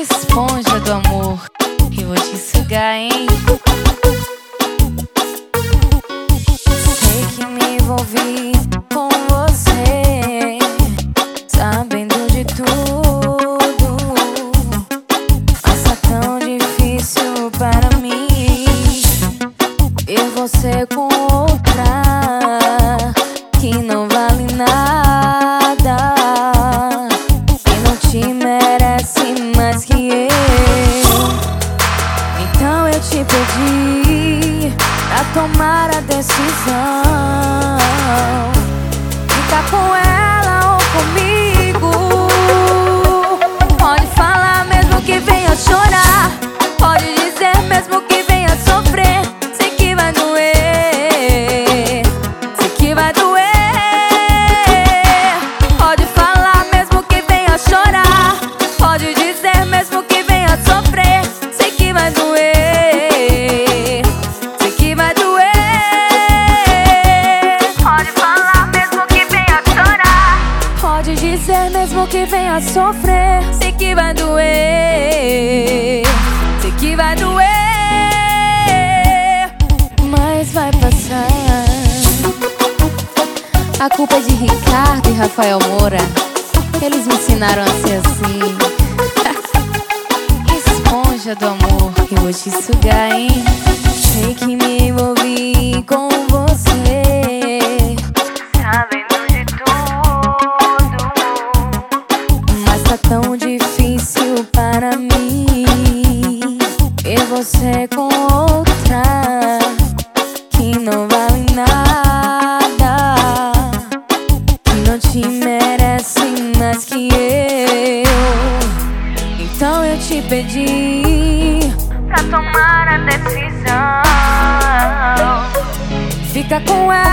Esponja do amor, eu vou te sugar, hein? Sei que me envolvi com você, sabendo de tudo, mas tá tão difícil para mim ver você com outra que não vale nada e não te merece mais que eu. Então eu te pedi pra tomar a decisão, ficar com ela ou comigo. Pode falar mesmo que venha chorar, pode dizer mesmo que venha sofrer. Sei que vai doer, sei que vai doer. Pode falar mesmo que venha chorar, pode dizer mesmo que venha sofrer. Sei que vai doer, sei que vai doer. Pode falar mesmo que venha chorar, pode dizer mesmo que venha sofrer. Sei que vai doer, sei que vai doer, mas vai passar. A culpa é de Ricardo e Rafael Moura, eles me ensinaram a ser assim. Esponja do amor, eu vou te sugar, hein? Sei que me envolvi com você, sabendo de tudo, mas tá tão difícil para mim ver você com outra que não vale nada, que não te merece mais que eu. Então eu te pedi pra tomar a decisão, fica com ela